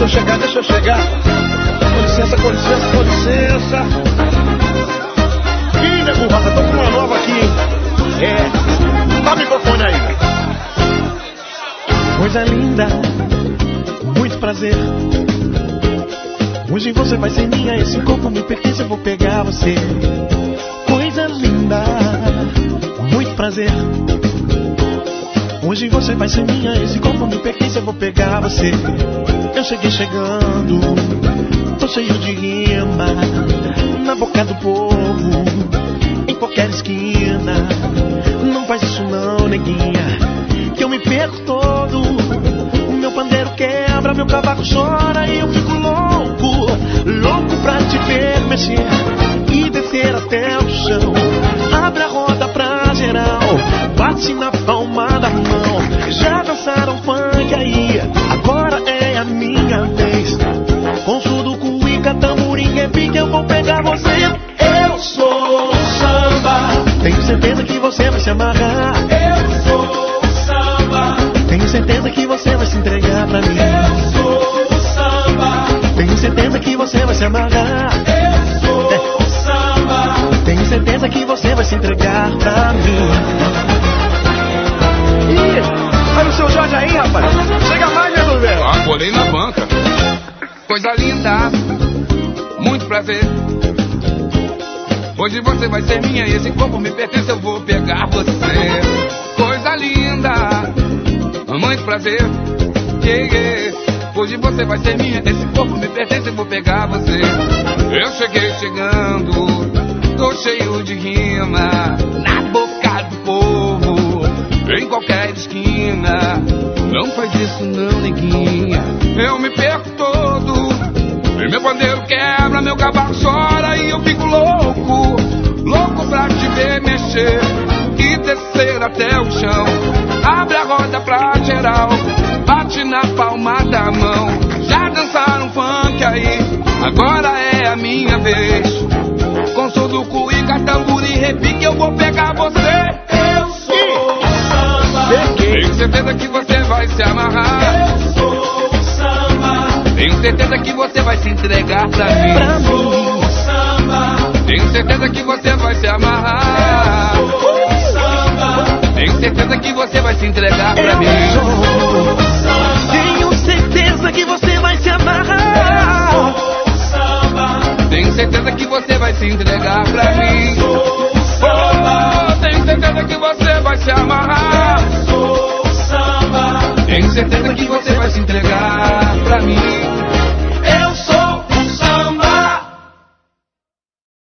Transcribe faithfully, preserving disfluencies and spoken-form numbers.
Deixa eu chegar, deixa eu chegar. Com licença, com licença, com licença. Ih, nego Rosa, tô com uma nova aqui, hein? É, dá o microfone aí. Coisa linda, muito prazer. Hoje você vai ser minha, esse corpo me pertence, eu vou pegar você. Coisa linda, muito prazer. Hoje você vai ser minha, esse corpo me pertence, eu vou pegar você. Eu cheguei chegando, tô cheio de rima, na boca do povo, em qualquer esquina. Não faz isso não, neguinha, que eu me perco todo. O meu pandeiro quebra, meu cavaco chora e eu fico louco, louco pra te ver mexer e descer até o chão. Abre a roda pra geral, bate na palma da mão. Já dançaram funk aí, agora é a minha vez. Com surdo, cuíca, tamborim, repique, eu vou pegar você. Eu sou o samba, tenho certeza que você vai se amarrar. Eu sou o samba, tenho certeza que você vai se entregar pra mim. Eu sou o samba, tenho certeza que você vai se amarrar. Eu sou o samba, tenho certeza que você vai se entregar pra mim. Ih, olha o seu Jorge aí, rapaz. Chega mais, meu velho. Ah, colei na banca. Coisa linda, muito prazer. Hoje você vai ser minha, esse corpo me pertence, eu vou pegar você. Coisa linda, muito prazer. Yeah, yeah. Hoje você vai ser minha, esse corpo me pertence, eu vou pegar você. Eu cheguei chegando, tô cheio de rima, na boca do povo, em qualquer esquina. Não faz isso não, neguinha, eu me perco todo. E meu pandeiro quebra, meu cavaco chora e eu fico louco, louco pra te ver mexer e descer até o chão. Abre a roda pra geral, bate na palma da mão. Já dançaram funk aí, agora é a minha vez. Com surdo, cuíca, tamborim, repique, eu vou pegar você. Eu sou o samba, tenho certeza que você vai se amarrar. Eu sou o samba, tenho certeza que você vai se entregar pra mim. Pra mim. Eu sou o samba, tenho certeza que você vai se amarrar. Eu sou o samba, tenho certeza que você vai se entregar pra Eu mim. sou o samba, tenho certeza que você vai se amarrar. Eu sou o samba, tenho certeza que você vai se entregar pra mim.